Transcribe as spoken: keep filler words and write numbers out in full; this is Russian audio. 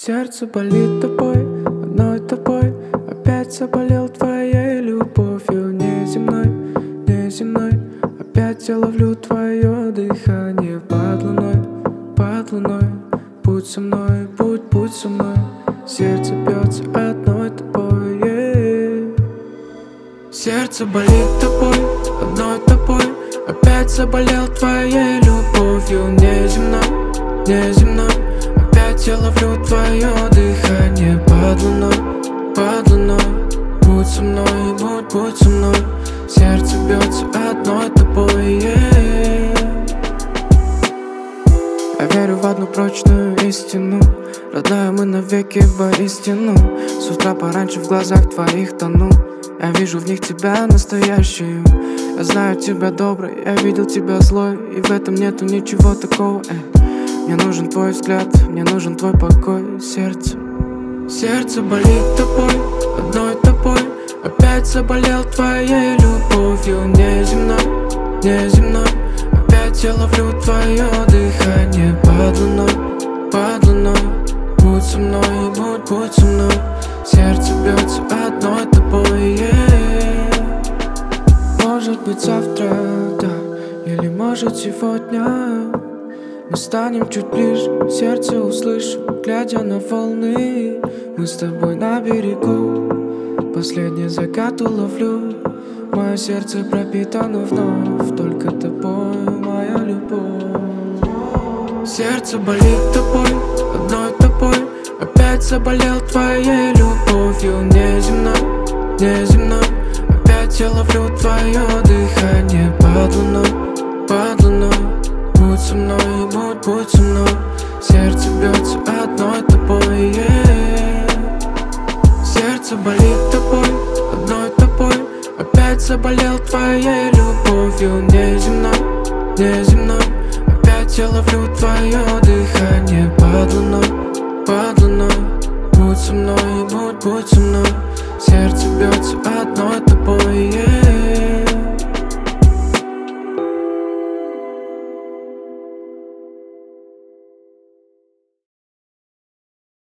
Сердце болит тобой, одной тобой. Опять заболел твоей любовью неземной, неземной. Опять я ловлю твое дыхание под луной, под луной. Будь со мной, будь, будь со мной. Сердце бьется одной тобой, yeah. Сердце болит тобой, одной тобой. Опять заболел твоей любовью неземной, неземной. Опять я ловлю твое дыхание под луной, под луной. Будь со мной, будь, будь со мной. Сердце бьется одной тобой, yeah. Я верю в одну прочную истину, родная, мы навеки воистину. С утра пораньше в глазах твоих тону. Я вижу в них тебя настоящую. Я знаю тебя доброй, я видел тебя злой, и в этом нету ничего такого, эй. Мне нужен твой взгляд, мне нужен твой покой, сердце. Сердце болит тобой, одной тобой. Опять заболел твоей любовью неземной, неземной. Опять я ловлю твое дыхание под луной, под луной. Будь со мной, будь, будь со мной. Сердце бьется одной тобой, yeah. Может быть завтра, да, или может сегодня мы станем чуть ближе, сердце услышу, глядя на волны. Мы с тобой на берегу, последний закат уловлю. Мое сердце пропитано вновь только тобой, моя любовь. Сердце болит тобой, одной тобой. Опять заболел твоей любовью неземной, неземной. Опять я ловлю твое дыхание под луной, под луной. Будь со мной, будь, будь со мной. Сердце бьется одной тобой, yeah. Сердце болит тобой, одной тобой. Опять заболел твоей любовью неземной, неземной. Опять я ловлю твое дыхание под луной, под луной. Будь со мной, будь, будь со мной. Сердце бьется одной